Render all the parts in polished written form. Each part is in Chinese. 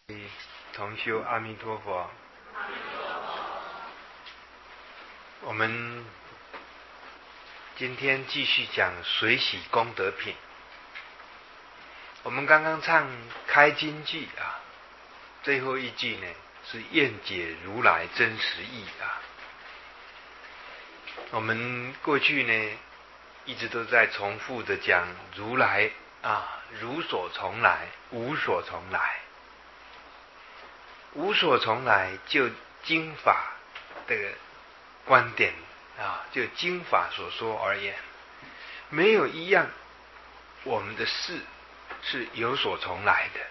同修阿弥陀佛。我们今天继续讲随喜功德品。我们刚刚唱开经句啊，最后一句呢是愿解如来真实义啊。我们过去呢一直都在重复的讲如来啊，如所从来，无所从来。无所从来就经法的观点啊，就经法所说而言，没有一样我们的事是有所从来的。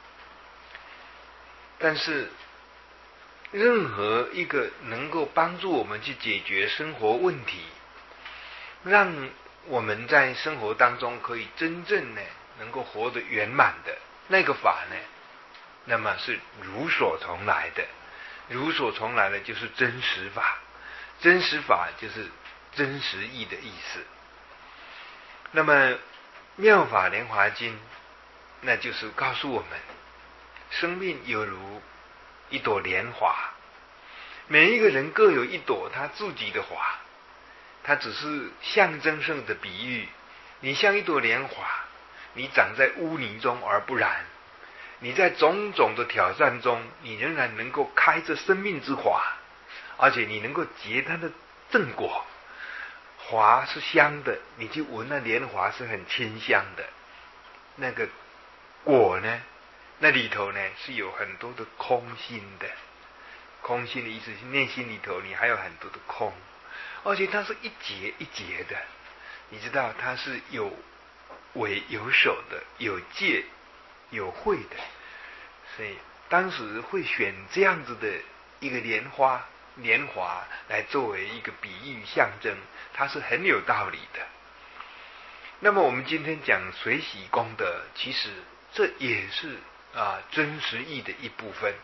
但是任何一个能够帮助我们去解决生活问题，让我们在生活当中可以真正呢能够活得圆满的那个法呢，那么是如所从来的。如所从来的就是真实法，真实法就是真实义的意思。那么妙法莲华经那就是告诉我们，生命有如一朵莲花，每一个人各有一朵他自己的花，它只是象征性的比喻。你像一朵莲花，你长在污泥中而不染，你在种种的挑战中，你仍然能够开着生命之花，而且你能够结它的正果。花是香的，你去闻那莲花是很清香的。那个果呢，那里头呢是有很多的空心的。空心的意思是内心里头你还有很多的空，而且它是一节一节的。你知道它是有为有守的，有戒有慧的。所以当时会选这样子的一个莲华来作为一个比喻象征，它是很有道理的。那么我们今天讲随喜功德，其实这也是真实义的一部分。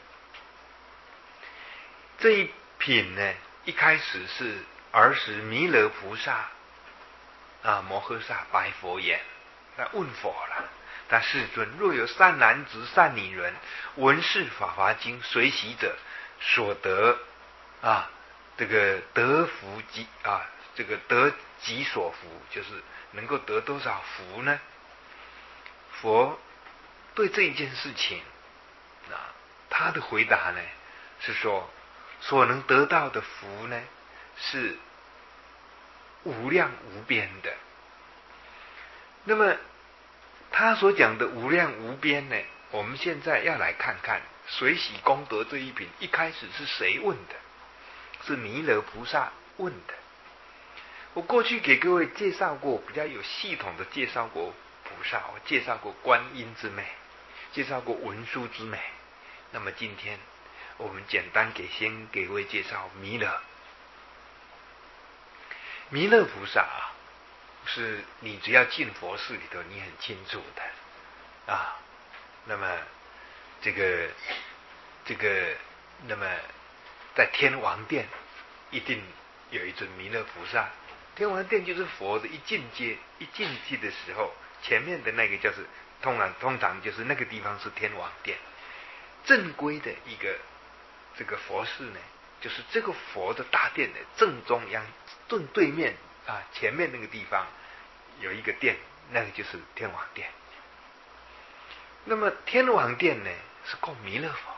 这一品呢，一开始是儿时弥勒菩萨摩诃萨白佛言，他问佛了，他世尊，若有善男子善女人闻是法华经随喜者，所得这个得福及这个得己所福，就是能够得多少福呢？佛对这一件事情他的回答呢是说，所能得到的福呢是无量无边的。那么他所讲的无量无边呢，我们现在要来看看随喜功德这一品一开始是谁问的？是弥勒菩萨问的。我过去给各位介绍过，比较有系统的介绍过菩萨，我介绍过观音之美，介绍过文殊之美。那么今天我们简单先给各位介绍弥勒。弥勒菩萨是你只要进佛寺里头你很清楚的那么这个那么在天王殿一定有一尊弥勒菩萨。天王殿就是佛的一进去的时候，前面的那个就是通常就是那个地方是天王殿。正规的一个这个佛寺呢，就是这个佛的大殿的正中央正对面前面那个地方有一个殿，那个就是天王殿。那么天王殿呢是供弥勒佛，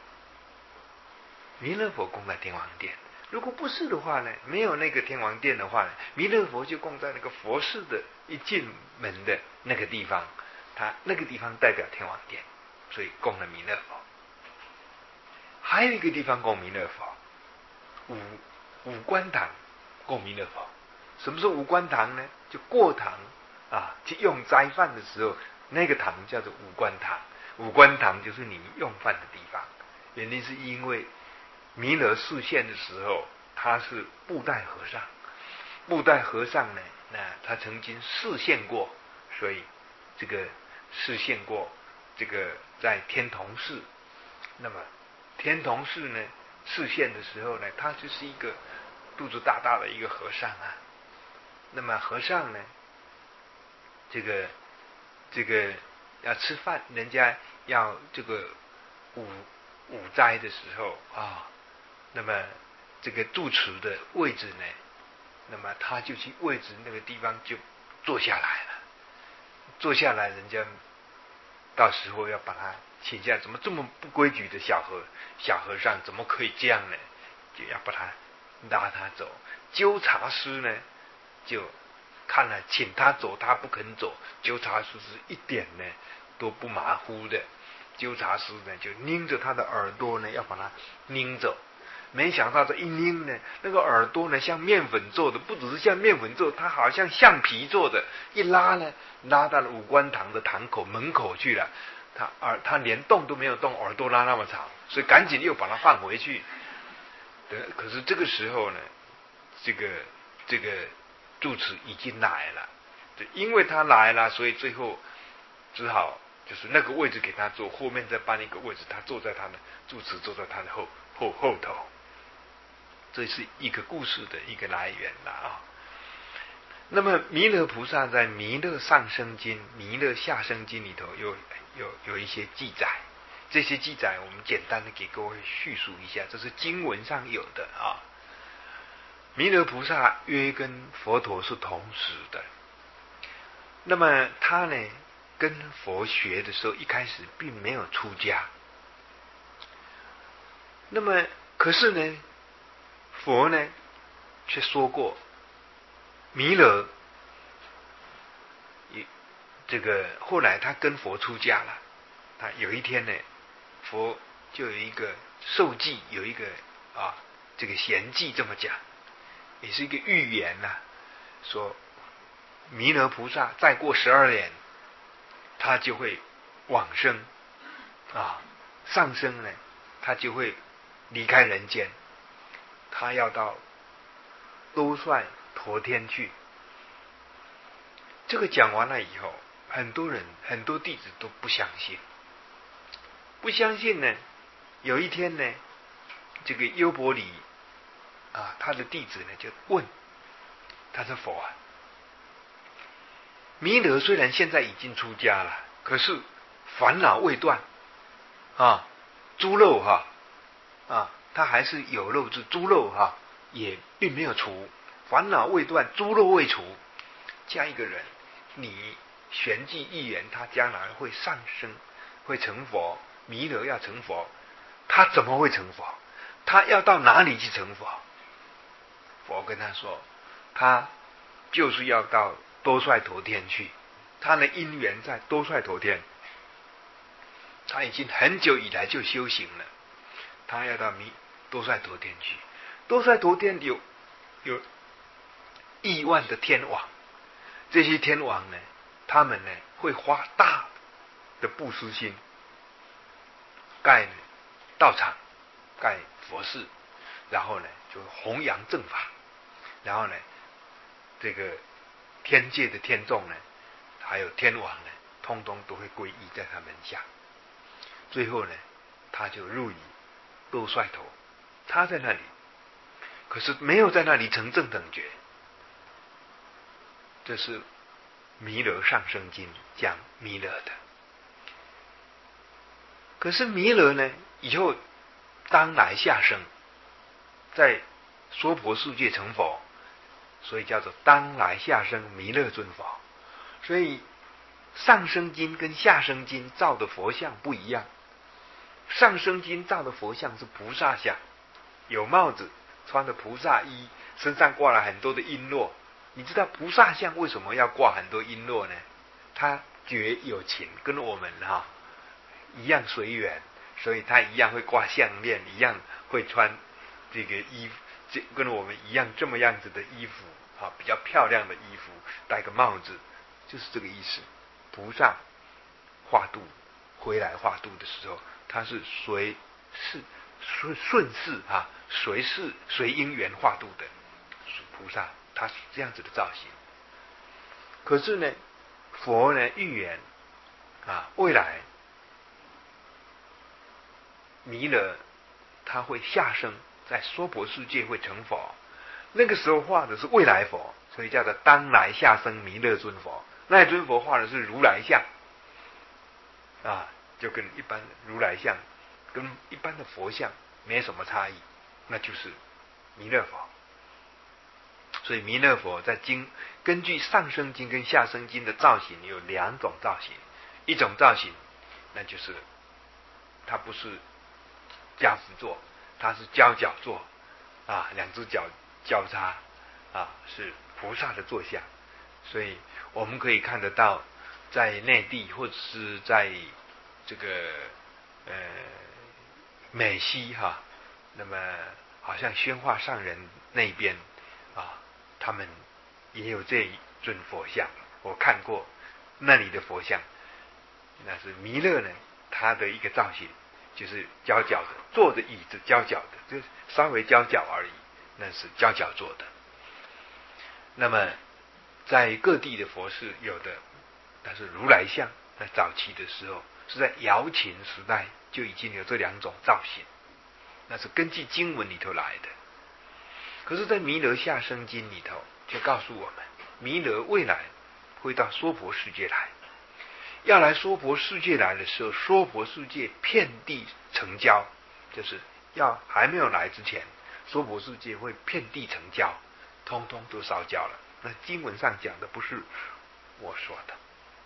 弥勒佛供在天王殿。如果不是的话呢，没有那个天王殿的话呢，弥勒佛就供在那个佛寺的一进门的那个地方，他那个地方代表天王殿，所以供了弥勒佛。还有一个地方供弥勒佛，五官堂供弥勒佛。什么是五官堂呢？就过堂去用斋饭的时候，那个堂叫做五官堂。五官堂就是你用饭的地方。原因是因为弥勒示现的时候，他是布袋和尚。布袋和尚呢，那他曾经示现过，所以这个示现过这个在天童寺。那么天童寺呢示现的时候呢，他就是一个肚子大大的一个和尚那么和尚呢，这个要吃饭，人家要这个午斋的时候啊，那么这个住持的位置呢，那么他就去位置那个地方就坐下来了。坐下来，人家到时候要把他请下，怎么这么不规矩的小和尚，怎么可以这样呢？就要把他拉他走。纠察师呢，就看了请他走，他不肯走。纠察师是一点呢都不马虎的。纠察师呢就拧着他的耳朵呢，要把他拧走。没想到这一拧呢，那个耳朵呢像面粉做的，不只是像面粉做的，它好像橡皮做的。一拉呢，拉到了五官堂的堂口门口去了。他连动都没有动，耳朵拉那么长，所以赶紧又把它放回去。可是这个时候呢，这个住持已经来了，因为他来了，所以最后只好就是那个位置给他坐，后面再搬一个位置，他坐在他的住持坐在他的后头。这是一个故事的一个来源了啊。那么弥勒菩萨在《弥勒上生经》《弥勒下生经》里头有一些记载，这些记载我们简单的给各位叙述一下，这是经文上有的啊。弥勒菩萨约跟佛陀是同时的，那么他呢跟佛学的时候，一开始并没有出家，那么可是呢，佛呢却说过，弥勒这个后来他跟佛出家了，他有一天呢，佛就有一个受记，有一个这个贤记这么讲，也是一个预言呐，说弥勒菩萨再过12年，他就会往生上升呢，他就会离开人间，他要到兜率陀天去。这个讲完了以后，很多人很多弟子都不相信呢。有一天呢，这个优婆离他的弟子呢就问，他说佛啊，弥勒虽然现在已经出家了，可是烦恼未断猪肉他还是有肉之猪肉也并没有除，烦恼未断，猪肉未除，这样一个人，你玄机预言他将来会上升，会成佛，弥勒要成佛，他怎么会成佛？他要到哪里去成佛？佛跟他说，他就是要到兜率陀天去，他的因缘在兜率陀天，他已经很久以来就修行了，他要到兜率陀天去。兜率陀天有亿万的天王，这些天王呢，他们呢会花大的布施心，盖道场，盖佛寺，然后呢就弘扬正法，然后呢这个天界的天众呢，还有天王呢，通通都会皈依在他门下。最后呢，他就入于兜率陀，他在那里，可是没有在那里成正等觉。这是弥勒上生经讲弥勒的。可是弥勒呢，以后当来下生，在娑婆世界成佛，所以叫做当来下生弥勒尊佛。所以上生经跟下生经造的佛像不一样。上生经造的佛像是菩萨像，有帽子，穿的菩萨衣，身上挂了很多的璎珞。你知道菩萨像为什么要挂很多璎珞呢？他觉有情，跟我们一样随缘，所以他一样会挂项链，一样会穿这个衣服，跟我们一样这么样子的衣服比较漂亮的衣服，戴个帽子，就是这个意思。菩萨化度回来化度的时候，他是顺势随事随因缘化度的菩萨，他是这样子的造型。可是呢，佛呢预言未来弥勒他会下生，在娑婆世界会成佛，那个时候画的是未来佛，所以叫做当来下生弥勒尊佛。那尊佛画的是如来像就跟一般如来像跟一般的佛像没什么差异，那就是弥勒佛。所以弥勒佛在根据上生经跟下生经的造型有两种造型，一种造型那就是它不是家趺坐，它是交角坐啊，两只脚交叉啊，是菩萨的坐像。所以我们可以看得到，在内地或者是在这个美西哈，那么好像宣化上人那边啊，他们也有这一尊佛像，我看过那里的佛像，那是弥勒呢，他的一个造型就是交角的，坐着椅子交角的，就稍微交角而已，那是交角坐的。那么在各地的佛寺有的，但是如来像在早期的时候是在瑶琴时代就已经有这两种造型，那是根据经文里头来的。可是在弥勒下生经里头就告诉我们，弥勒未来会到娑婆世界来，要来娑婆世界来的时候，娑婆世界遍地成焦，就是要还没有来之前，娑婆世界会遍地成焦，通通都烧焦了。那经文上讲的不是我说的，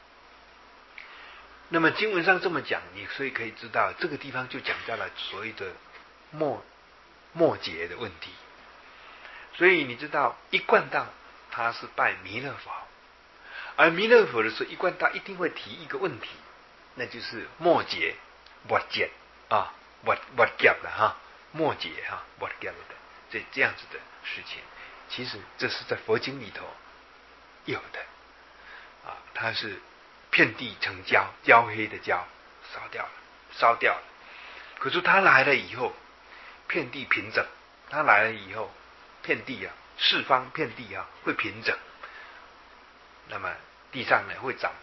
那么经文上这么讲，你所以可以知道这个地方就讲到了所谓的末劫的问题。所以你知道一贯道他是拜弥勒佛，而弥勒佛的时候，一贯道一定会提一个问题，那就是末劫末劫啊，末劫了哈，末劫哈，末劫的这样子的事情。其实这是在佛经里头有的啊，它是遍地成焦，焦黑的焦，烧掉了。可是他来了以后，遍地平整。他来了以后，遍地啊，四方遍地啊会平整。那么地上呢会长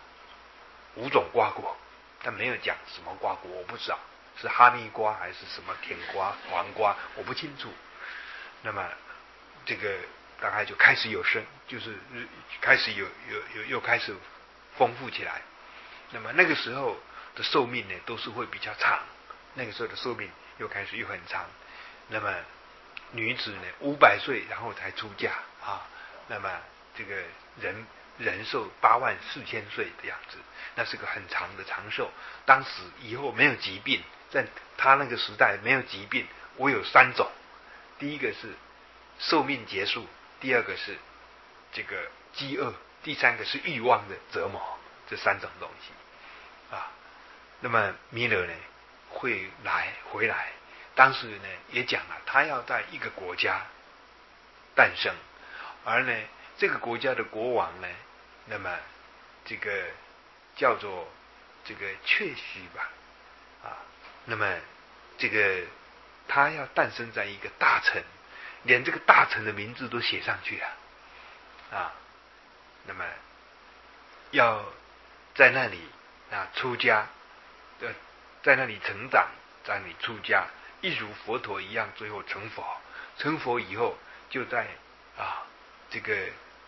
5种瓜果，但没有讲什么瓜果，我不知道是哈密瓜还是什么甜瓜、黄瓜，我不清楚。那么这个大概就开始有生，就是开始又开始丰富起来。那么那个时候的寿命呢，都是会比较长。那个时候的寿命又开始又很长。那么女子呢500岁然后才出嫁啊。那么这个人寿84000岁的样子，那是个很长的长寿。当时以后没有疾病，在他那个时代没有疾病，我有3种。第一个是寿命结束，第二个是这个饥饿，第三个是欲望的折磨，这3种东西啊。那么弥勒呢会回来，当时呢也讲了，他要在一个国家诞生，而呢这个国家的国王呢，那么这个叫做这个确须吧啊，那么这个他要诞生在一个大臣，连这个大臣的名字都写上去了啊。那么要在那里啊出家，在那里成长，在那里出家，一如佛陀一样，最后成佛。成佛以后，就在这个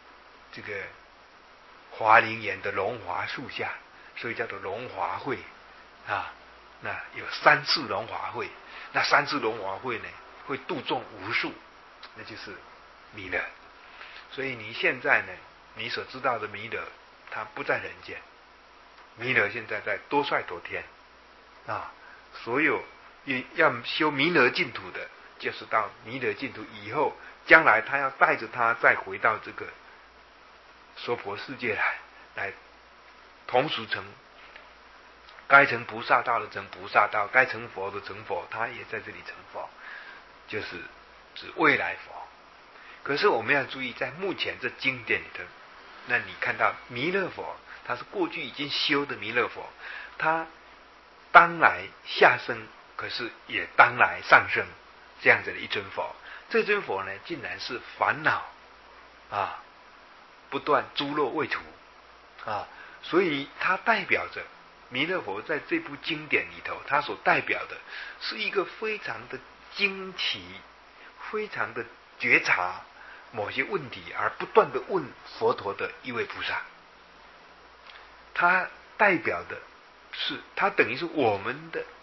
华林岩的龙华树下，所以叫做龙华会啊。那有3次龙华会，那3次龙华会呢，会度众无数，那就是弥勒。所以你现在呢，你所知道的弥勒，他不在人间。弥勒现在在多帅多天啊，所有要修弥勒净土的，就是到弥勒净土以后，将来他要带着他再回到这个娑婆世界来同时成，该成菩萨道的成菩萨道，该成佛的成佛，他也在这里成佛，就是指未来佛。可是我们要注意，在目前这经典里头，那你看到弥勒佛，他是过去已经修的弥勒佛，他当来下生，可是也当来上生，这样子的一尊佛。这尊佛呢，竟然是烦恼啊不断，诸漏未除啊，所以它代表着弥勒佛在这部经典里头，它所代表的是一个非常的惊奇，非常的觉察某些问题而不断的问佛陀的一位菩萨。它代表的是，它等于是我们的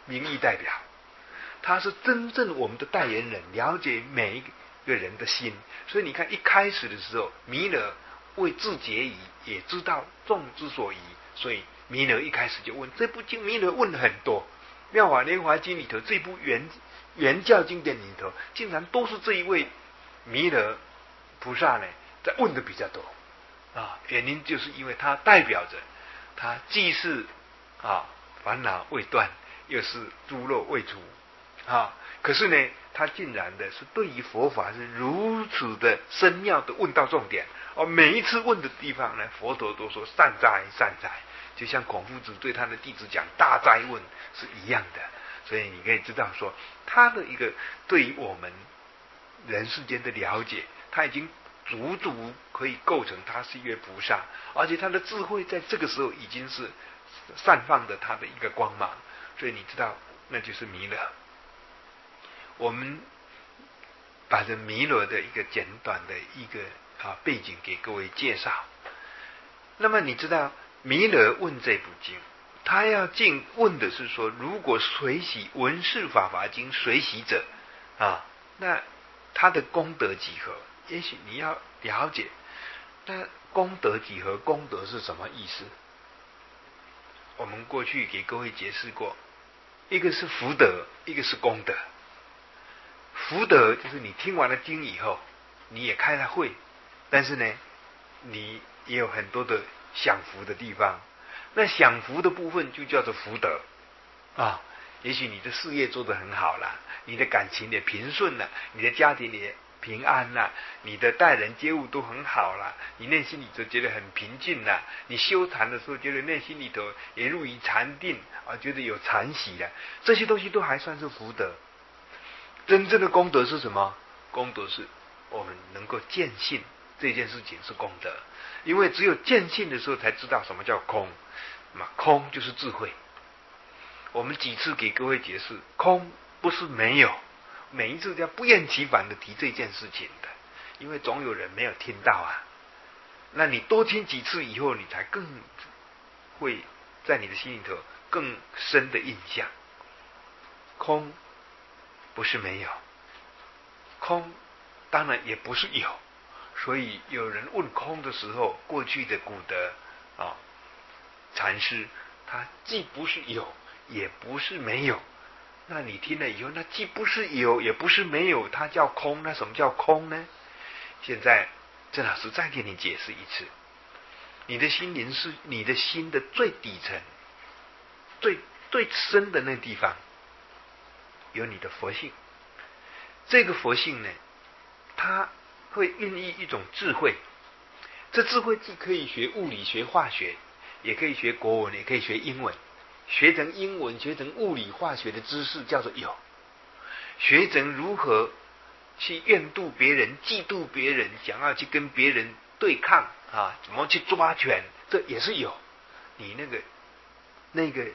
名义代表，他是真正我们的代言人，了解每一个人的心。所以你看一开始的时候，弥勒为自解疑，也知道众之所疑，所以弥勒一开始就问这部经，弥勒问了很多。妙法莲华经里头，这部原教经典里头，竟然都是这一位弥勒菩萨呢在问的比较多啊。原因就是因为他代表着他既是烦恼未断，又是诸漏未除啊。可是呢，他竟然的是对于佛法是如此的深妙的问到重点每一次问的地方呢，佛陀都说善哉善哉，就像孔夫子对他的弟子讲大哉问是一样的。所以你可以知道说，他的一个对于我们人世间的了解，他已经足可以构成他是一位菩萨，而且他的智慧在这个时候已经是散放的他的一个光芒。所以你知道，那就是弥勒。我们把这弥勒的一个简短的一个背景给各位介绍。那么你知道弥勒问这部经，他要问的是说，如果随喜闻是法华经随喜者那他的功德几何？也许你要了解，那功德几何？功德是什么意思？我们过去给各位解释过，一个是福德，一个是功德。福德就是你听完了经以后，你也开了会，但是呢，你也有很多的享福的地方。那享福的部分就叫做福德也许你的事业做得很好啦，你的感情也平顺了，你的家庭也平安啦，你的待人接物都很好啦，你内心里头觉得很平静啦，你修禅的时候觉得内心里头也入于禅定觉得有禅喜了，这些东西都还算是福德。真正的功德是什么？功德是我们能够见性，这件事情是功德。因为只有见性的时候才知道什么叫空，空就是智慧。我们几次给各位解释，空不是没有，每一次要不厌其烦的提这件事情的，因为总有人没有听到那你多听几次以后，你才更会在你的心里头更深的印象。空不是没有，空当然也不是有。所以有人问空的时候，过去的古德禅师，他既不是有，也不是没有。那你听了以后，那既不是有，也不是没有，它叫空。那什么叫空呢？现在郑老师再给你解释一次。你的心灵是你的心的最底层、最深的那地方，有你的佛性。这个佛性呢，它会孕育一种智慧。这智慧既可以学物理学化学，也可以学国文，也可以学英文。学成英文，学成物理化学的知识叫做有。学成如何去怨妒别人、嫉妒别人，想要去跟别人对抗怎么去抓权，这也是有。你那个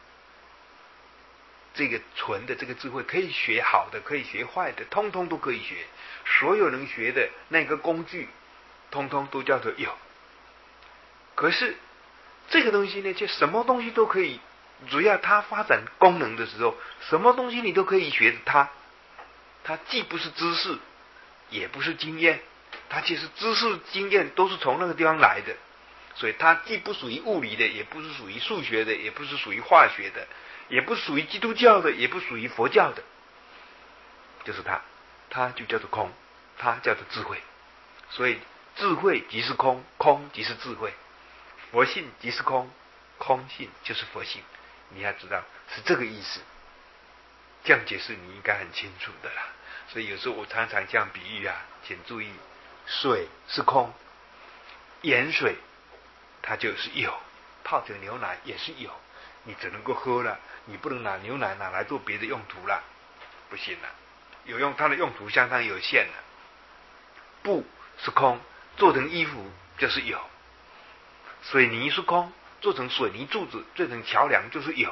这个纯的这个智慧，可以学好的，可以学坏的，通通都可以学。所有能学的那个工具，通通都叫做有。可是这个东西呢，就什么东西都可以，只要它发展功能的时候，什么东西你都可以学它。它既不是知识，也不是经验，它其实知识经验都是从那个地方来的。所以它既不属于物理的，也不是属于数学的，也不是属于化学的，也不属于基督教的，也不属于佛教的，就是它就叫做空，它叫做智慧。所以智慧即是空，空即是智慧，佛性即是空，空性就是佛性。你要知道是这个意思，这样解释你应该很清楚的啦。所以有时候我常常这样比喻请注意，水是空，盐水它就是有，泡成牛奶也是有，你只能够喝了，你不能拿牛奶拿来做别的用途了，不行了，它的用途相当有限了。布是空，做成衣服就是有。水泥是空，做成水泥柱子，做成桥梁就是有。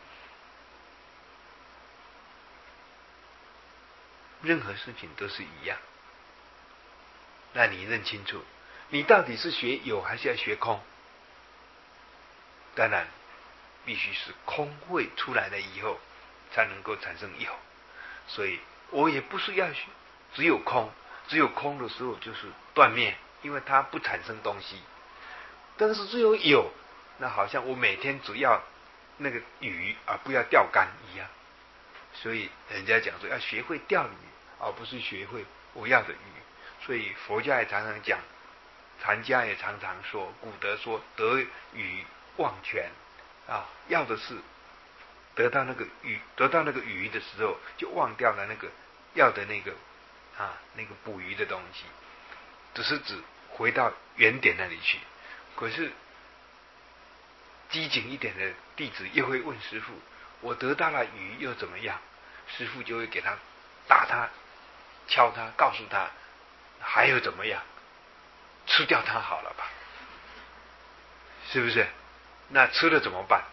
任何事情都是一样。那你认清楚，你到底是学有还是要学空？当然必须是空慧出来了以后， 才能够产生有。所以我也不是要只有空，只有空的时候就是断灭，因为它不产生东西。但是只有有，那好像我每天只要那个鱼，而不要钓竿一样。所以人家讲说要学会钓鱼，而不是学会我要的鱼。所以佛家也常常讲，禅家也常常说，古德说得鱼忘泉啊，要的是得到那个鱼的时候，就忘掉了那个要的那个捕鱼的东西，只是指回到原点那里去。可是机警一点的弟子又会问师父，我得到了鱼又怎么样？师父就会给他打他、敲他，告诉他还有怎么样？吃掉它好了吧？是不是？那吃了怎么办？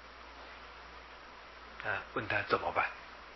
问他怎么办？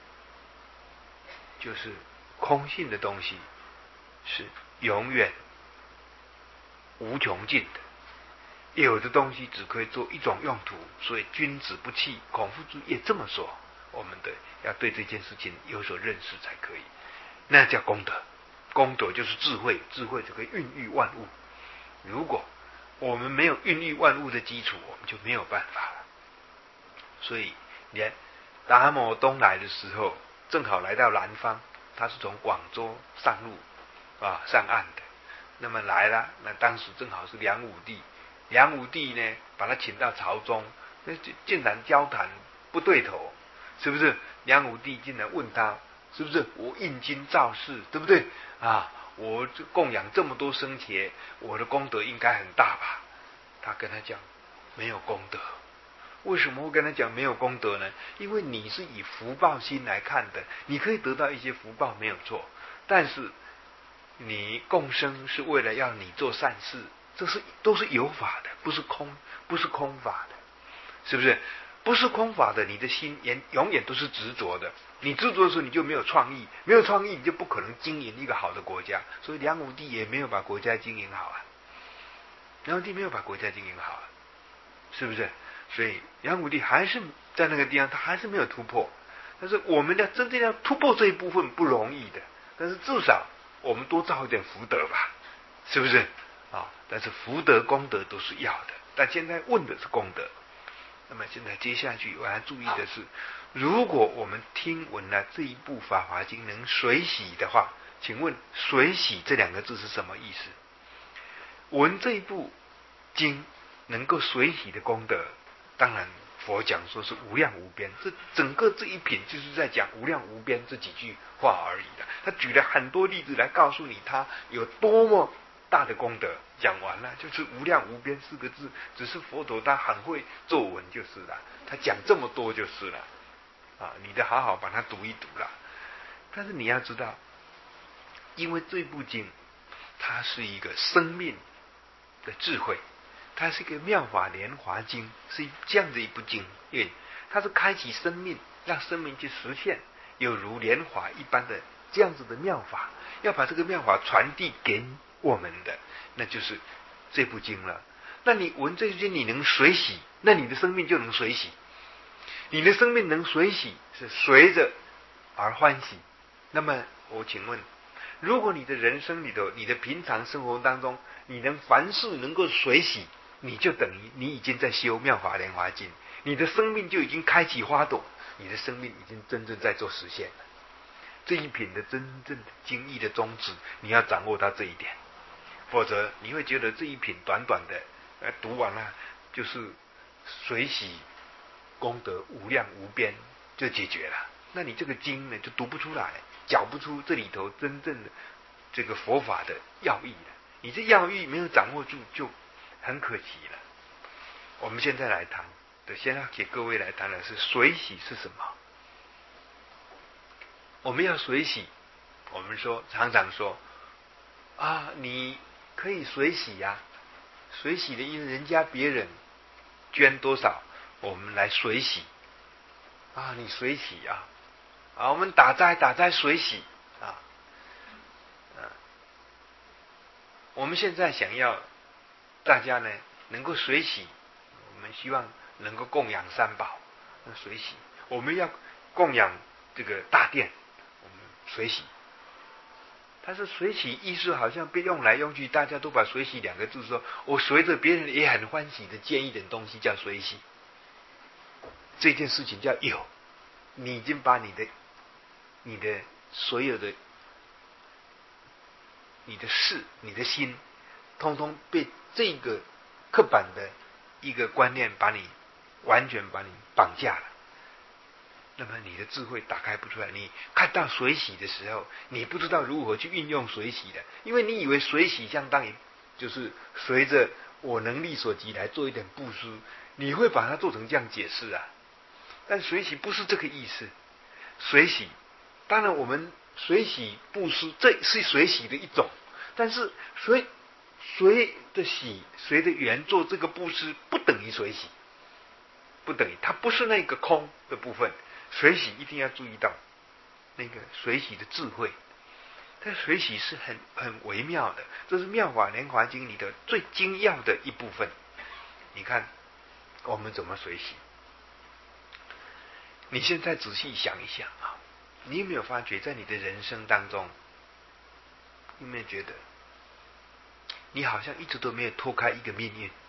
就是空性的东西是永远无穷尽的，有的东西只可以做一种用途，所以君子不器。孔夫子也这么说，我们的要对这件事情有所认识才可以。那叫功德，功德就是智慧，智慧就可以孕育万物。如果我们没有孕育万物的基础，我们就没有办法了。所以连达摩东来的时候，正好来到南方，他是从广州上路上岸的。那么来了，那当时正好是梁武帝，梁武帝呢把他请到朝中，那竟然交谈不对头，是不是？梁武帝竟然问他，是不是我印经造世，对不对啊？我供养这么多僧伽，我的功德应该很大吧？他跟他讲没有功德。为什么会跟他讲没有功德呢？因为你是以福报心来看的，你可以得到一些福报没有错，但是你供生是为了要你做善事，这都是有法的，不是空法的，是不是？不是空法的，你的心永远都是执着的。你执着的时候，你就没有创意，没有创意，你就不可能经营一个好的国家。所以梁武帝也没有把国家经营好啊，梁武帝没有把国家经营好啊，是不是？所以梁武帝还是在那个地方，他还是没有突破。但是我们要真正要突破这一部分不容易的，但是至少我们多造一点福德吧，是不是但是福德功德都是要的，但现在问的是功德。那么现在接下去我要注意的是，如果我们听闻了这一部《法华经》能随喜的话，请问随喜这两个字是什么意思？闻这一部经能够随喜的功德，当然佛讲说是无量无边，这整个这一品就是在讲无量无边这几句话而已的。他举了很多例子来告诉你他有多么大的功德，讲完了就是无量无边四个字，只是佛陀他很会作文就是了，他讲这么多就是了你得好好把它读一读了。但是你要知道，因为这部经它是一个生命的智慧，它是一个妙法莲华经，是这样的一部经，因为它是开启生命，让生命去实现有如莲华一般的这样子的妙法，要把这个妙法传递给我们的，那就是这部经了。那你闻这部经，你能随喜，那你的生命就能随喜。你的生命能随喜，是随着而欢喜。那么我请问，如果你的人生里头，你的平常生活当中，你能凡事能够随喜，你就等于你已经在修妙法莲华经，你的生命就已经开启花朵，你的生命已经真正在做实现了。这一品的真正的经义的宗旨，你要掌握到这一点，否则你会觉得这一品短短的读完了就是随喜功德无量无边就解决了，那你这个经呢就读不出来，讲不出这里头真正的这个佛法的要义了。你这要义没有掌握住，就很可惜了。我们现在来谈先要给各位来谈的是随喜是什么。我们要随喜，我们常常说你可以随喜随喜的意思，人家别人捐多少，我们来随喜你随喜我们打灾随喜我们现在想要大家呢能够随喜，我们希望能够供养三宝，随喜。我们要供养这个大殿，我们水洗。但是水洗意思好像被用来用去，大家都把水洗两个字说，我随着别人也很欢喜的建一点东西叫水洗。这件事情叫有，你已经把你的所有的你的事、你的心，通通被这个刻板的一个观念完全把你绑架了。那么你的智慧打开不出来，你看到水洗的时候，你不知道如何去运用水洗的，因为你以为水洗相当于就是随着我能力所及来做一点布施，你会把它做成这样解释啊。但水洗不是这个意思。水洗，当然我们水洗布施，这是水洗的一种，但是水的洗，水的缘做这个布施，不等于水洗，不等于，它不是那个空的部分。水洗一定要注意到那个水洗的智慧，但水洗是很微妙的，这是《妙法莲华经》里的最精要的一部分。你看我们怎么水洗？你现在仔细想一想啊，你有没有发觉在你的人生当中，有没有觉得你好像一直都没有脱开一个命运？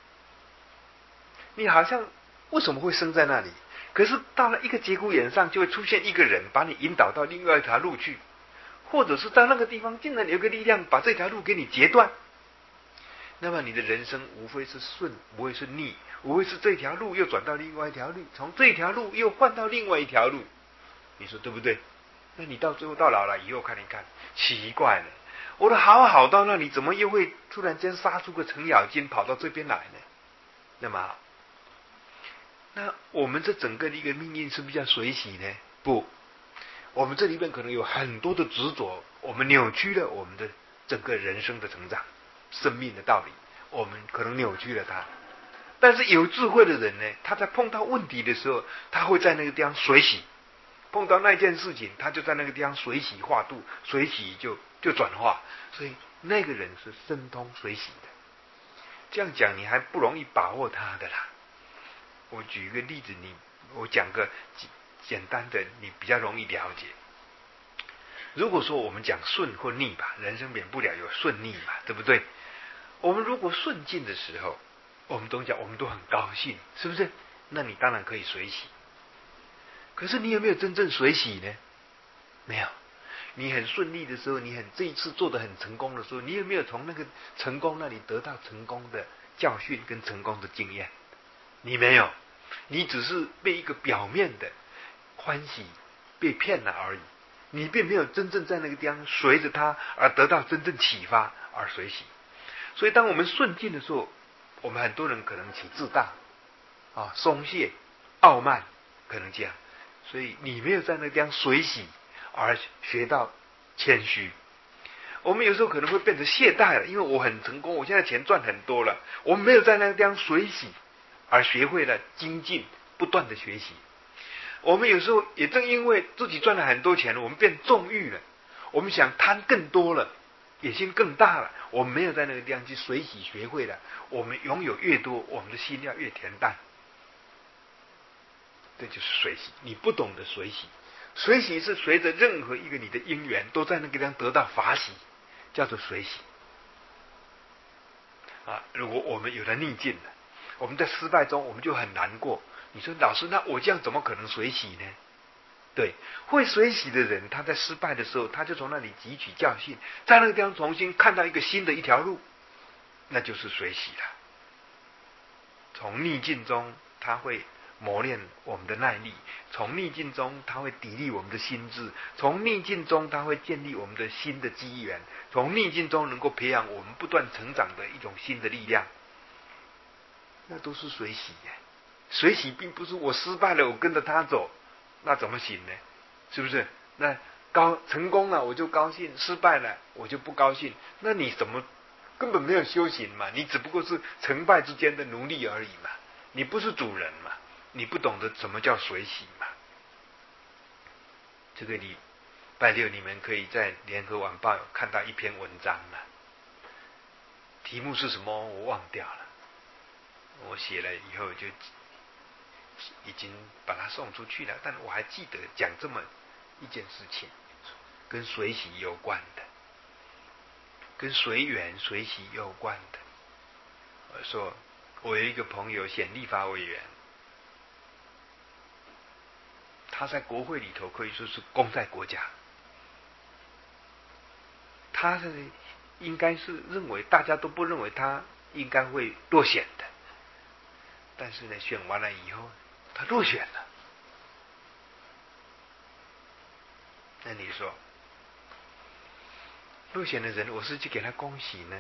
你好像为什么会生在那里？可是到了一个节骨眼上，就会出现一个人把你引导到另外一条路去，或者是到那个地方竟然有个力量把这条路给你截断。那么你的人生无非是顺，无非是逆，无非是这条路又转到另外一条路，从这条路又换到另外一条路，你说对不对？那你到最后到老了以后看一看，奇怪了，我的好到那里，怎么又会突然间杀出个程咬金跑到这边来呢？那么那我们这整个的一个命运是不是叫水洗呢？不，我们这里面可能有很多的执着，我们扭曲了我们的整个人生的成长、生命的道理，我们可能扭曲了它。但是有智慧的人呢，他在碰到问题的时候，他会在那个地方水洗，碰到那件事情，他就在那个地方水洗化度，水洗就转化，所以那个人是深通水洗的。这样讲你还不容易把握他的啦。我举一个例子，我讲个简单的，你比较容易了解。如果说我们讲顺或逆吧，人生免不了有顺逆嘛，对不对？我们如果顺境的时候，我们都讲我们都很高兴，是不是？那你当然可以水洗。可是你有没有真正水洗呢？没有。你很顺利的时候，这一次做得很成功的时候，你有没有从那个成功那里得到成功的教训跟成功的经验？你没有，你只是被一个表面的欢喜被骗了而已，你并没有真正在那个地方随着它而得到真正启发而随喜。所以当我们顺境的时候，我们很多人可能起自大松懈、傲慢，可能这样。所以你没有在那个地方随喜而学到谦虚。我们有时候可能会变成懈怠了，因为我很成功，我现在钱赚很多了，我们没有在那个地方随喜而学会了精进，不断的学习。我们有时候也正因为自己赚了很多钱了，我们变纵欲了，我们想贪更多了，野心更大了，我们没有在那个地方去随喜学会了，我们拥有越多，我们的心要越恬淡。这就是随喜。你不懂得随喜，随喜是随着任何一个你的因缘都在那个地方得到法喜，叫做随喜如果我们有了逆境了，我们在失败中我们就很难过。你说老师，那我这样怎么可能随喜呢？对，会随喜的人，他在失败的时候，他就从那里汲取教训，在那个地方重新看到一个新的一条路，那就是随喜了。从逆境中他会磨练我们的耐力，从逆境中他会砥砺我们的心智，从逆境中他会建立我们的新的机缘，从逆境中能够培养我们不断成长的一种新的力量，那都是随喜耶。随喜并不是我失败了我跟着他走，那怎么行呢？是不是？那成功了我就高兴，失败了我就不高兴，那你怎么根本没有修行嘛？你只不过是成败之间的奴隶而已嘛，你不是主人嘛，你不懂得什么叫随喜嘛。这个礼拜六你们可以在联合晚报有看到一篇文章了，题目是什么我忘掉了，我写了以后就已经把他送出去了，但我还记得讲这么一件事情，跟水洗有关的，跟水源水洗有关的。我说我有一个朋友选立法委员，他在国会里头可以说是功在国家，他是应该是认为大家都不认为他应该会落选的，但是呢，选完了以后他落选了。那你说落选的人，我是去给他恭喜呢，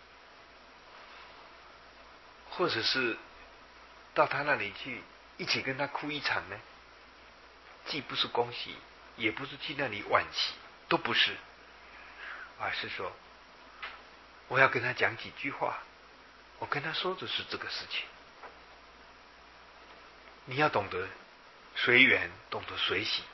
或者是到他那里去一起跟他哭一场呢？既不是恭喜，也不是去那里惋惜，都不是，而是说我要跟他讲几句话。我跟他说的是这个事情，你要懂得随缘，懂得随喜。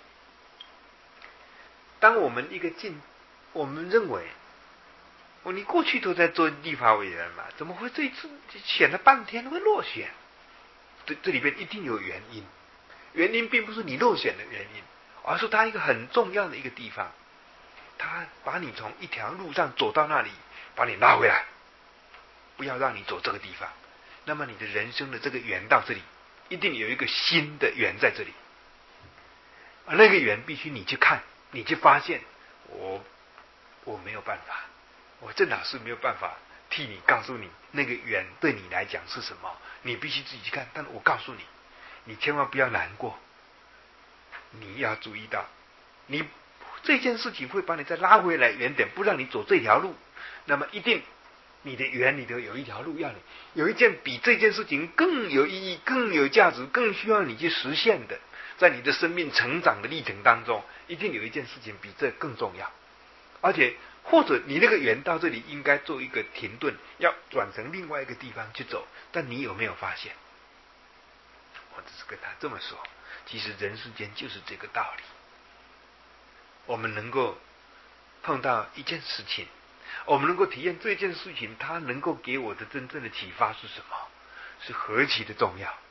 当我们我们认为你过去都在做立法委员嘛，怎么会这一次选了半天会落选？这里边一定有原因，原因并不是你落选的原因，而是它一个很重要的一个地方，它把你从一条路上走到那里，把你拉回来，不要让你走这个地方。那么你的人生的这个缘到这里，一定有一个新的缘在这里，而那个缘必须你去看，你去发现。我没有办法，我郑老师没有办法替你告诉你那个缘对你来讲是什么，你必须自己去看。但是我告诉你，你千万不要难过，你要注意到，你这件事情会把你再拉回来原点，不让你走这条路，那么一定你的缘里头有一条路要你，有一件比这件事情更有意义、更有价值、更需要你去实现的，在你的生命成长的历程当中，一定有一件事情比这更重要。而且或者你那个缘到这里应该做一个停顿，要转成另外一个地方去走，但你有没有发现？我只是跟他这么说，其实人世间就是这个道理。我们能够碰到一件事情，我们能够体验这件事情，它能够给我的真正的启发是什么？是何其的重要！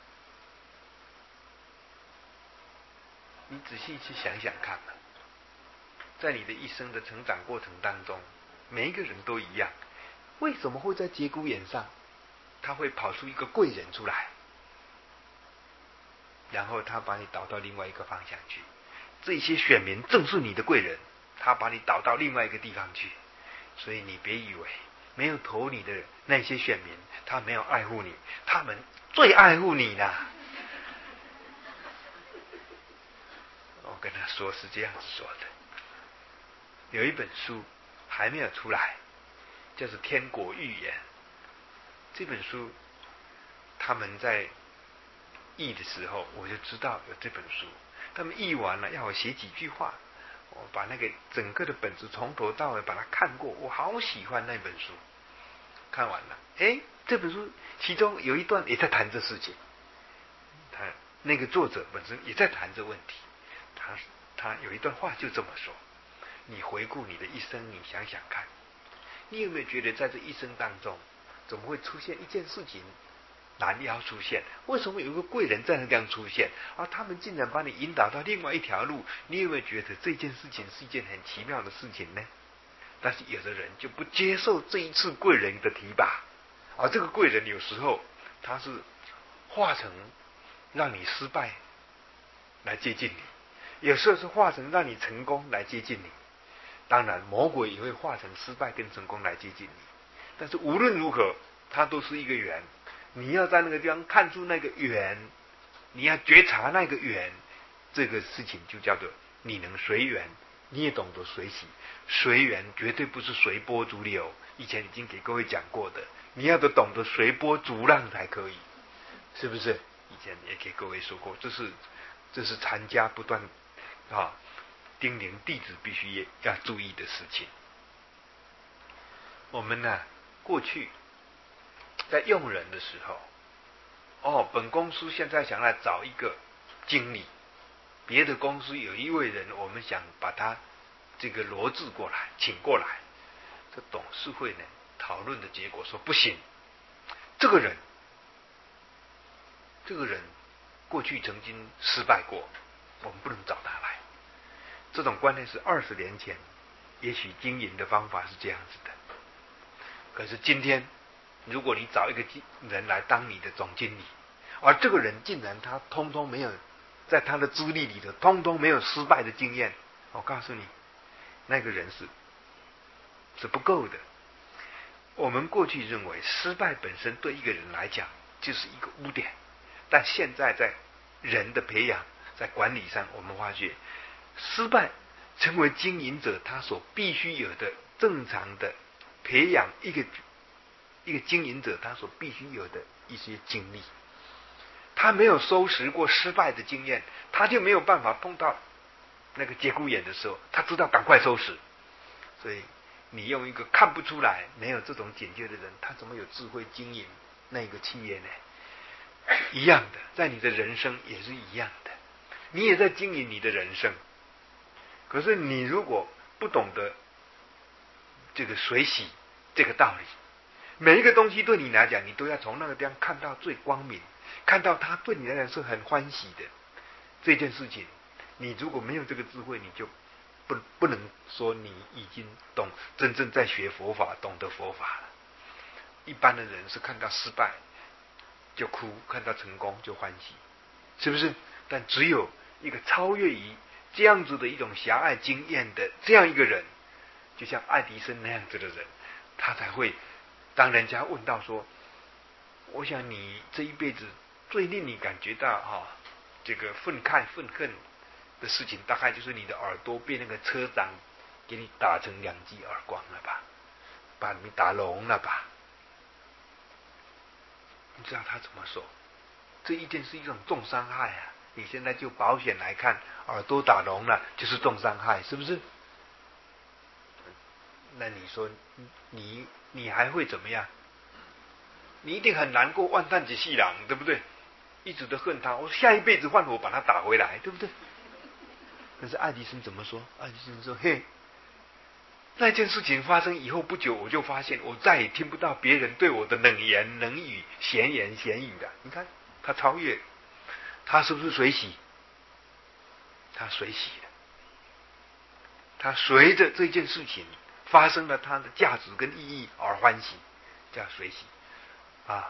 你仔细去想想看吧，在你的一生的成长过程当中，每一个人都一样，为什么会在节骨眼上，他会跑出一个贵人出来，然后他把你导到另外一个方向去？这些选民正是你的贵人，他把你导到另外一个地方去。所以你别以为没有投你的那些选民，他没有爱护你，他们最爱护你呢。我跟他说是这样子说的。有一本书还没有出来，叫做《天国预言》。这本书他们在译的时候，我就知道有这本书。他们译完了，要我写几句话。我把那个整个的本子从头到尾把它看过，我好喜欢那本书。看完了，这本书其中有一段也在谈这事情。他那个作者本身也在谈这问题。他有一段话就这么说：你回顾你的一生，你想想看，你有没有觉得在这一生当中，怎么会出现一件事情拦腰出现？为什么有一个贵人在那地方出现，而他们竟然把你引导到另外一条路？你有没有觉得这件事情是一件很奇妙的事情呢？但是有的人就不接受这一次贵人的提拔，而这个贵人有时候他是化成让你失败来接近你，有时候是化成让你成功来接近你。当然魔鬼也会化成失败跟成功来接近你，但是无论如何它都是一个缘。你要在那个地方看出那个缘，你要觉察那个缘，这个事情就叫做你能随缘，你也懂得随喜。随缘绝对不是随波逐流，以前已经给各位讲过的，你要懂得随波逐浪才可以，是不是？以前也给各位说过，这是禅家不断叮咛弟子必须要注意的事情。我们呢，过去在用人的时候，本公司现在想来找一个经理，别的公司有一位人，我们想把他这个罗致过来，请过来。这董事会呢讨论的结果说不行，这个人过去曾经失败过，我们不能找他来。这种观念是20年前，也许经营的方法是这样子的。可是今天，如果你找一个人来当你的总经理，而这个人竟然他通通没有，在他的资历里头通通没有失败的经验，我告诉你，那个人是不够的。我们过去认为失败本身对一个人来讲就是一个污点，但现在在人的培养，在管理上，我们发觉失败成为经营者他所必须有的正常的培养一个经营者他所必须有的一些经历。他没有收拾过失败的经验，他就没有办法碰到那个节骨眼的时候，他知道赶快收拾。所以你用一个看不出来没有这种警戒的人，他怎么有智慧经营那个企业呢？一样的，在你的人生也是一样的，你也在经营你的人生。可是你如果不懂得这个水洗这个道理，每一个东西对你来讲，你都要从那个地方看到最光明，看到它对你来讲是很欢喜的这件事情。你如果没有这个智慧，你就不能说你已经真正在学佛法，懂得佛法了。一般的人是看到失败就哭，看到成功就欢喜，是不是？但只有一个超越于这样子的一种狭隘经验的这样一个人，就像爱迪生那样子的人，他才会当人家问到说，我想你这一辈子最令你感觉到这个愤慨愤恨的事情，大概就是你的耳朵被那个车长给你打成2记耳光了吧，把你打聋了吧。你知道他怎么说？这一定是一种重伤害啊！你现在就保险来看，耳朵打聋了就是重伤害，是不是？那你说你还会怎么样？你一定很难过，万叹几细郎，对不对？一直都恨他，我下一辈子换我把他打回来，对不对？可是爱迪生怎么说？爱迪生说：“嘿，那件事情发生以后不久，我就发现我再也听不到别人对我的冷言冷语、闲言闲语的。你看他超越，他是不是随喜？他随喜了，他随着这件事情发生了它的价值跟意义而欢喜，叫随喜啊。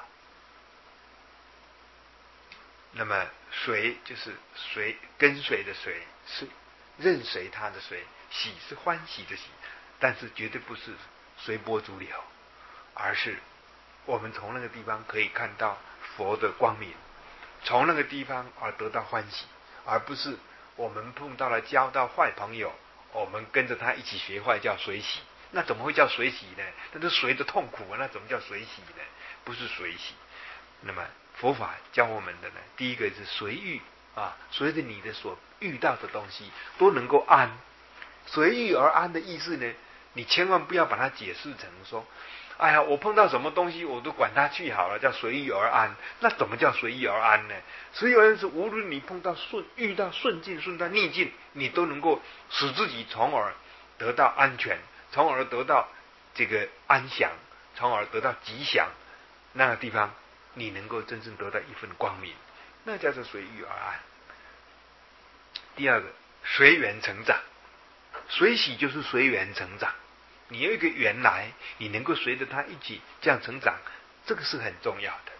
那么随就是跟随的随，是任随他的随，喜是欢喜的喜，但是绝对不是随波逐流，而是我们从那个地方可以看到佛的光明，从那个地方而得到欢喜，而不是我们碰到了交到坏朋友，我们跟着他一起学坏，叫随喜。那怎么会叫随喜呢？那是随着痛苦啊，那怎么叫随喜呢？不是随喜。那么佛法教我们的呢，第一个是随遇随着你的所遇到的东西都能够安。随遇而安的意思呢，你千万不要把它解释成说，哎呀，我碰到什么东西我都管它去好了，叫随遇而安。那怎么叫随遇而安呢？随遇而安是无论你遇到顺境顺到逆境，你都能够使自己从而得到安全，从而得到这个安详，从而得到吉祥。那个地方你能够真正得到一份光明，那叫做随遇而安。第二个，随缘成长。随喜就是随缘成长，你有一个缘来，你能够随着它一起这样成长，这个是很重要的。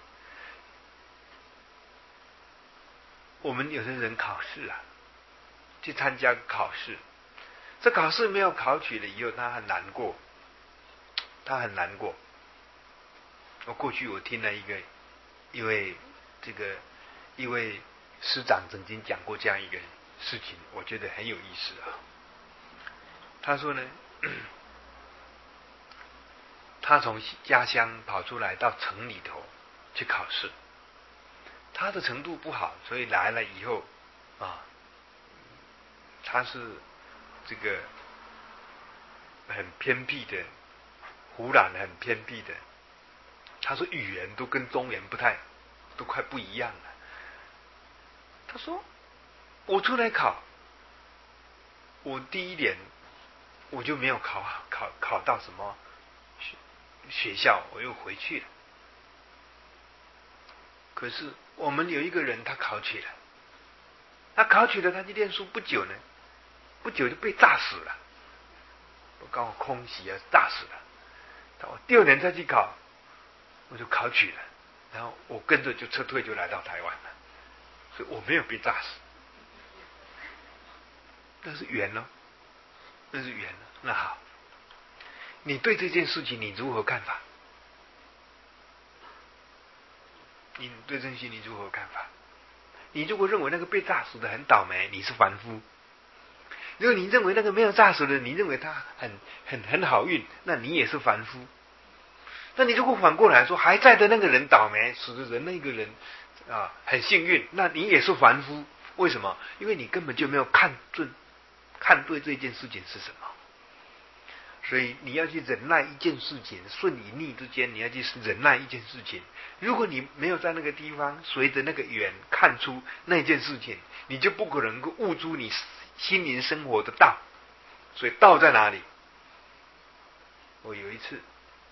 我们有些人考试去参加考试，这考试没有考取了以后，他很难过，过去我听了一位师长曾经讲过这样一个事情，我觉得很有意思他说呢，他从家乡跑出来到城里头去考试，他的程度不好，所以来了以后他是这个很偏僻的，湖南很偏僻的，他说语言都跟中原都快不一样了。他说我出来考，我第一年我就没有考到什么学校，我又回去了。可是我们有一个人他考取了，他去念书不久就被炸死了，我刚好空袭啊，炸死了。我第2年再去考，我就考取了，然后我跟着就撤退就来到台湾了，所以我没有被炸死。那是缘了，那是缘了。那好，你对这件事情你如何看法？你对这件事情你如何看法？你如果认为那个被炸死的很倒霉，你是凡夫；如果你认为那个没有炸死的，你认为他很好运，那你也是凡夫。那你如果反过来说，还在的那个人倒霉，死的人那个人很幸运，那你也是凡夫。为什么？因为你根本就没有看对这件事情是什么。所以你要去忍耐一件事情，顺与逆之间，你要去忍耐一件事情。如果你没有在那个地方随着那个缘看出那件事情，你就不可能够悟出你心灵生活的道。所以道在哪里？我有一次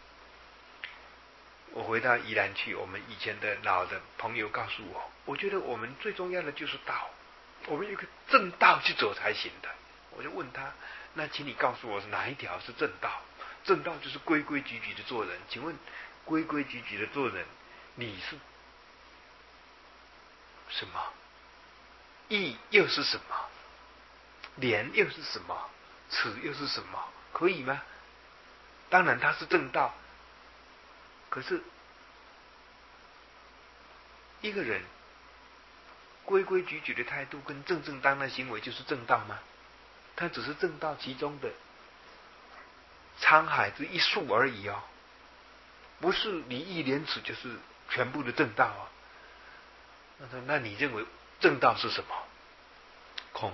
我回到宜兰去，我们以前的老的朋友告诉我觉得我们最重要的就是道，我们有一个正道去走才行的。我就问他，那请你告诉我是哪一条是正道？正道就是规规矩矩的做人。请问规规矩矩的做人，你是什么？义又是什么？廉又是什么？耻又是什么？可以吗？当然它是正道，可是一个人规规矩矩的态度跟正正当当的行为就是正道吗？它只是正道其中的沧海之一粟而已哦，不是礼义廉耻就是全部的正道啊。那你认为正道是什么？空。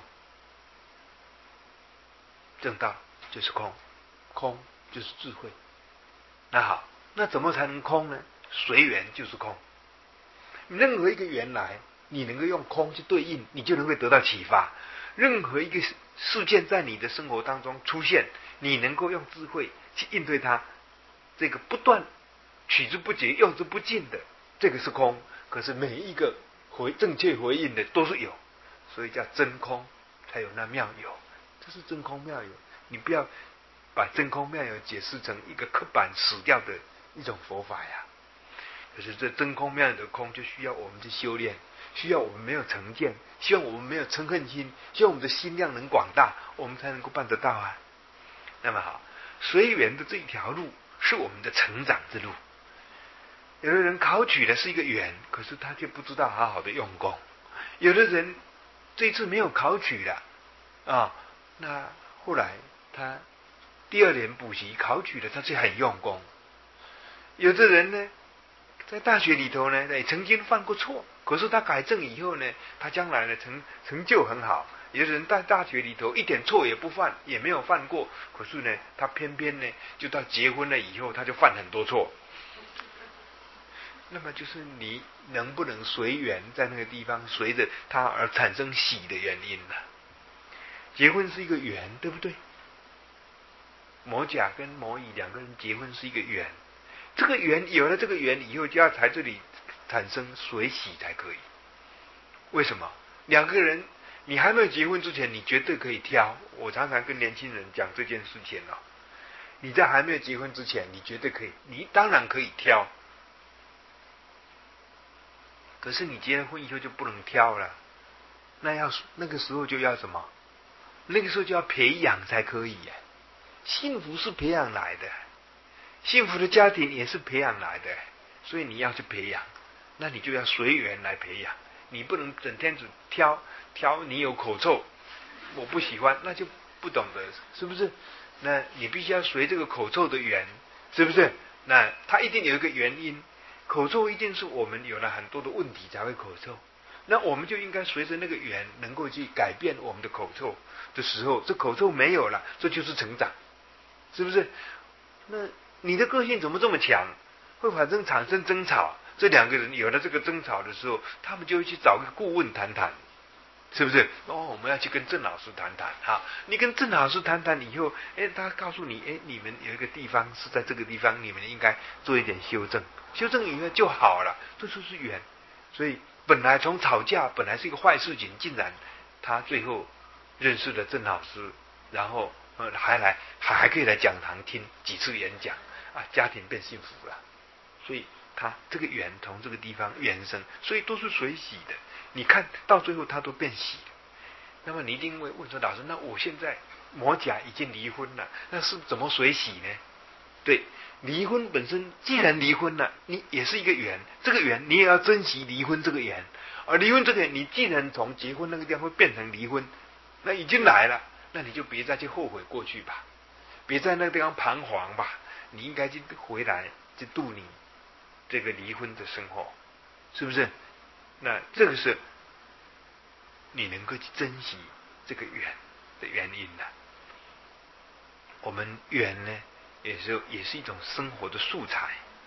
正道就是空，空就是智慧。那好，那怎么才能空呢？随缘就是空。任何一个缘来，你能够用空去对应，你就能够得到启发。任何一个事件在你的生活当中出现，你能够用智慧去应对它，这个不断取之不竭用之不尽的，这个是空。可是每一个正确回应的都是有，所以叫真空，才有那妙有。这是真空妙有，你不要把真空妙有解释成一个刻板死掉的一种佛法呀。可是这真空妙有的空，就需要我们去修炼，需要我们没有成见，需要我们没有嗔恨心，需要我们的心量能广大，我们才能够办得到啊。那么好，随缘的这一条路是我们的成长之路。有的人考取的是一个缘，可是他却不知道好好的用功。有的人这次没有考取了那后来他第2年补习考取了，他却很用功。有的人呢，在大学里头呢，也曾经犯过错，可是他改正以后呢，他将来呢成就很好。有的人在大学里头一点错也不犯，也没有犯过，可是呢，他偏偏呢，就到结婚了以后，他就犯很多错。那么就是你能不能随缘在那个地方，随着他而产生喜的原因呢？结婚是一个缘，对不对？某甲跟某乙2个人结婚是一个缘，这个缘有了这个缘以后，就要在这里产生随喜才可以。为什么？2个人你还没有结婚之前，你绝对可以挑。我常常跟年轻人讲这件事情你在还没有结婚之前，你绝对可以，你当然可以挑。可是你结了婚以后就不能挑了，那个时候就要什么？那个时候就要培养才可以呀。幸福是培养来的，幸福的家庭也是培养来的，所以你要去培养，那你就要随缘来培养。你不能整天只挑，你有口臭，我不喜欢，那就不懂得，是不是？那你必须要随这个口臭的缘，是不是？那它一定有一个原因，口臭一定是我们有了很多的问题才会口臭。那我们就应该随着那个缘，能够去改变我们的口臭的时候，这口臭没有了，这就是成长，是不是？那你的个性怎么这么强，会产生争吵？这2个人有了这个争吵的时候，他们就会去找个顾问谈谈，是不是？我们要去跟郑老师谈谈。好，你跟郑老师谈谈以后，他告诉你，你们有一个地方是在这个地方，你们应该做一点修正，修正以后就好了。这就是缘。所以本来从吵架本来是一个坏事情，竟然他最后认识了郑老师，然后还可以来讲堂听几次演讲啊，家庭变幸福了。所以他这个缘从这个地方缘生，所以都是水洗的。你看到最后他都变洗了。那么你一定会问说，老师，那我现在摩甲已经离婚了，那是怎么水洗呢？对，离婚本身既然离婚了，你也是一个缘，这个缘你也要珍惜离婚这个缘，而离婚这个缘，你既然从结婚那个地方会变成离婚，那已经来了，那你就别再去后悔过去吧，别在那个地方彷徨吧，你应该去回来去度你这个离婚的生活，是不是？那这个是你能够去珍惜这个缘的原因呢？我们缘呢，也是一种生活的素材，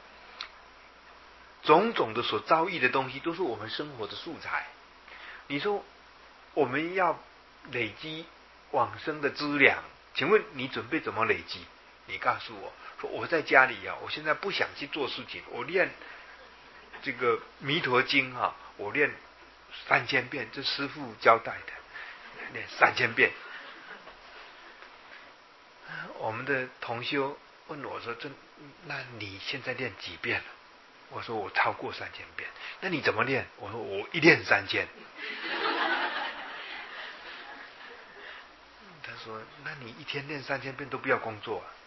种种的所遭遇的东西都是我们生活的素材。你说我们要累积往生的资粮，请问你准备怎么累积？你告诉我说，我在家里啊，我现在不想去做事情，我练这个弥陀经啊，我练3000遍，这师父交代的，练3000遍。我们的同修问我说：“那你现在练几遍了？”我说：“我超过3000遍。”那你怎么练？我说：“我一练3000。”他说：“那你一天练3000遍都不要工作啊？”